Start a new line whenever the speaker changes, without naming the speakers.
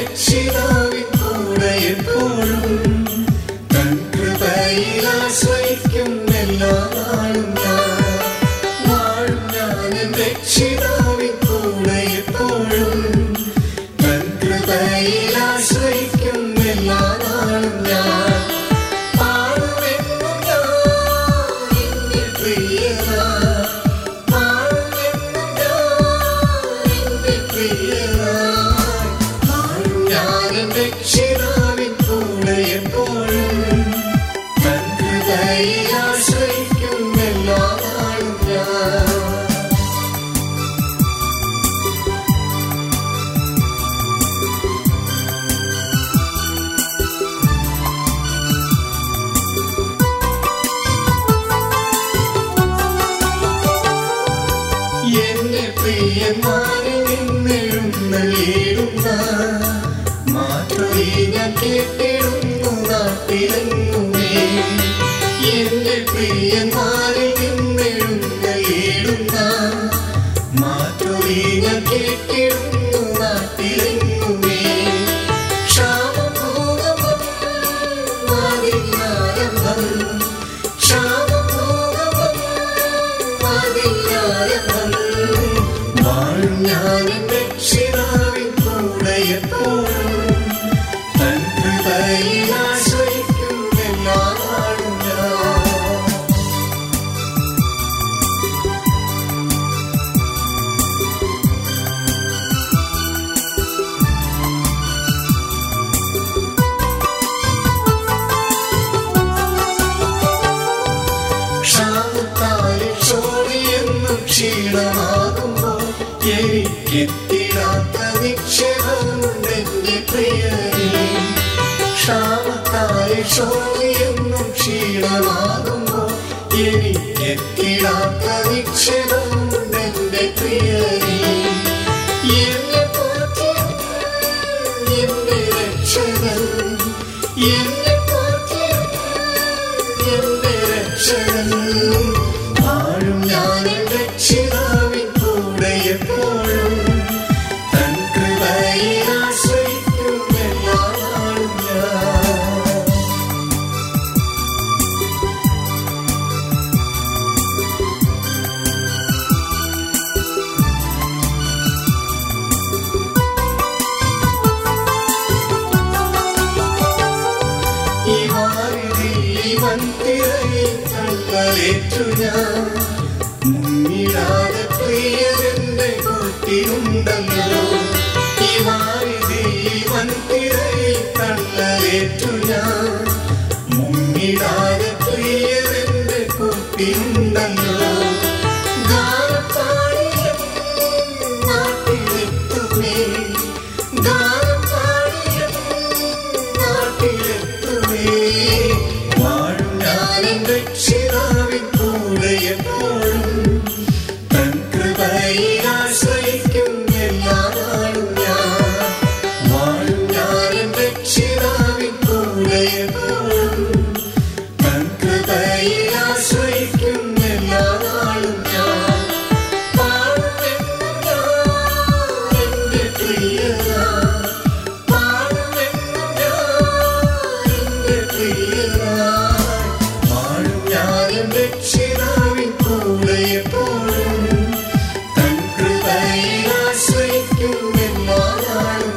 രക്ഷിതാവിൻ കൂടെ എപ്പോഴും തൻ കൃപയിൽ ആശ്രയിക്കും എല്ലാ നാളും വാഴും ഞാൻ എൻ രക്ഷിതാവിൻ കൂടെ എപ്പോഴും തൻ കൃപയിൽ ആശ്രയിക്കും എല്ലാ നാളും പാടുമെന്നും ഞാൻ എന്നിൽ പ്രിയനാ പാടുമെന്നും ഞാൻ എന്നിൽ പ്രിയനാ രക്ഷിതാവിൻ കൂടെ എപ്പോഴും തൻ കൃപയിൽ ആശ്രയിക്കും എല്ലാ നാളും എന്റെ പ്രിയന്മാരിൽ നിന്നെഴുന്നള്ളിയിടുന്ന മാത്രമേ ഞാൻ കേട്ടിടുന്നു നാട്ടിലെങ്ങുമേ എന്റെ പ്രിയന്മാരിൽ നിന്നെഴുന്നള്ളിയിടുന്ന മാത്രമേ ഞാൻ കേട്ടിടുന്നു നാട്ടിലെങ്ങുമേ ക്ഷാമം ഭൂകമ്പം അതിനാരംഭം ക്ഷാമം ഭൂകമ്പം അതിനാരംഭം വാഴും ഞാൻ രക്ഷിതാവിൻ കൂടെ എപ്പോഴും തൻ കൃപയിൽ ആശ്രയിക്കും എല്ലാ നാളും ക്ഷാമത്താലെ ക്ഷോണിയെന്നും ക്ഷീണമാകുമ്പോൾ എനിക്കെത്തിടാത്ത നിക്ഷേപമുണ്ട് എന്റെ പ്രിയനേ ക്ഷാമത്താലെ ക്ഷോണിയെന്നും ക്ഷീണമാകുമ്പോൾ എനിക്കെത്തിടാത്ത നിക്ഷേപമുണ്ട് എന്റെ പ്രിയനേ എന്നെ പോറ്റിയും എന്റെ രക്ഷകൻ എന്നെ പോറ്റിയും എന്റെ രക്ഷകൻ വാഴും ഞാൻ രക്ഷിതാവിൻ കൂടെ എപ്പോഴും തൻ കൃപയിൽ ആശ്രയിക്കും എല്ലാ നാളും ഈ വാരിധിയിൽ വൻതിരയിൽ തള്ളലേറ്റു ഞാൻ മുന്നിടാതെ പ്രിയരെന്റെ കൂട്ടിയുണ്ടല്ലോ ഈ വാരിധിയിൽ വൻതിരയിൽ തള്ളലേറ്റു ഞാൻ മുന്നിടാതെ പ്രിയരെന്റെ കൂട്ടിയുണ്ടല്ലോ ഗാനപ്പാടിയും നാട്ടിലെത്തുമേ ഗാനപ്പാടിയും നാട്ടിലെത്തുമേ വാഴും ഞാൻ രക്ഷിതാവിൻ കൂടെ എപ്പോഴും തൻ കൃപയിൽ ആശ്രയിക്കും എല്ലാ നാളും വാഴും ഞാൻ രക്ഷിതാവിൻ കൂടെ എപ്പോഴും തൻ കൃപയിൽ ആശ്രയിക്കും എല്ലാ നാളും പാടുമെന്നും ഞാൻ എന്റെ പ്രിയനാ പാടുമെന്നും ഞാൻ എന്റെ പ്രിയനാ വാഴും ഞാൻ രക്ഷിതാവിൻ കൂടെ എപ്പോഴും തൻ കൃപയിൽ ആശ്രയിക്കും എല്ലാ നാളും